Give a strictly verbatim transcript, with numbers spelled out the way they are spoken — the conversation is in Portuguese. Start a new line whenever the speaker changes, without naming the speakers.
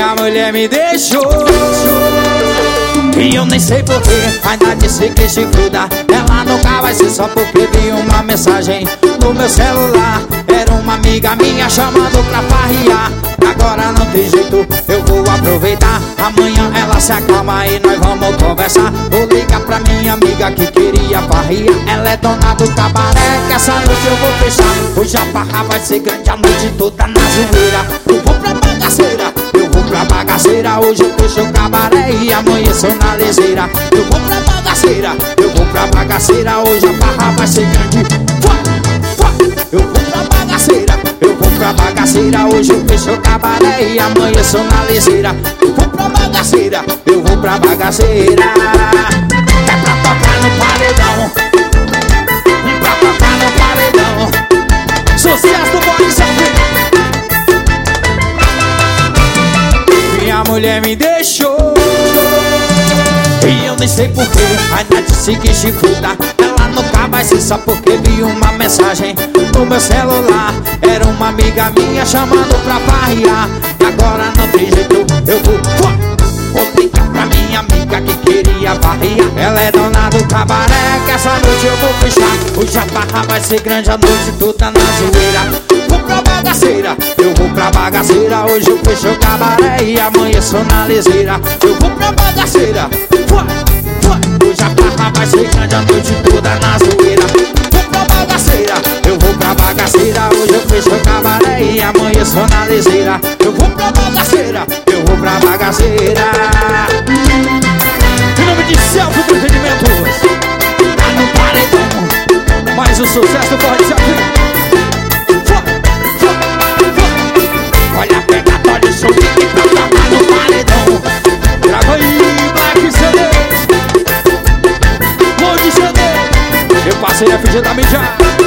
Minha mulher me deixou e eu nem sei porquê, ainda disse que se gruda. Ela nunca vai ser só porque vi uma mensagem no meu celular. Era uma amiga minha chamando pra farrear. Agora não tem jeito, eu vou aproveitar. Amanhã ela se acalma e nós vamos conversar. Vou ligar pra minha amiga que queria farrear. Ela é dona do cabaré, que essa noite eu vou fechar. Hoje a farra vai ser grande, a noite toda na zoeira. Eu vou pra bagaceira, eu vou pra bagaceira. Hoje eu fecho o cabaré e amanheço na liseira. Eu vou pra bagaceira, eu vou pra bagaceira. Hoje a farra vai ser grande. Eu vou pra bagaceira, eu vou pra bagaceira. Hoje eu fecho o cabaré e amanheço na liseira. Eu vou pra bagaceira, eu vou pra bagaceira. É pra tocar no paredão, pra tocar no paredão. Sucesso do Bode Selfie. Minha mulher me deixou e eu nem sei porquê, ainda disse que chifruda. Ela nunca vai ser só porque vi uma mensagem no meu celular. Era uma amiga minha chamando pra farrear. Agora não tem jeito, eu vou Vou ligar pra minha amiga que queria farrear. Ela é dona do cabaré, que essa noite eu vou fechar. Hoje a farra vai ser grande, a noite toda na zoeira. Vou pra bagaceira, eu vou pra bagaceira. Hoje eu fecho o cabaré e amanheço na liseira. Eu vou pra bagaceira, hoje a farra vai ser grande, a noite toda na zoeira. Vou pra bagaceira, eu vou pra bagaceira. Hoje eu fecho o cabaré e amanheço na liseira. Eu vou pra bagaceira, eu vou pra bagaceira. Em nome de Selfie Procedimentos, tá no paredão. Mais um sucesso pode ser. Olha a pegatória, show de que pra tocar no paredão. Grava aí, Black C D, Bode C D. Eu passei a F G da mídia.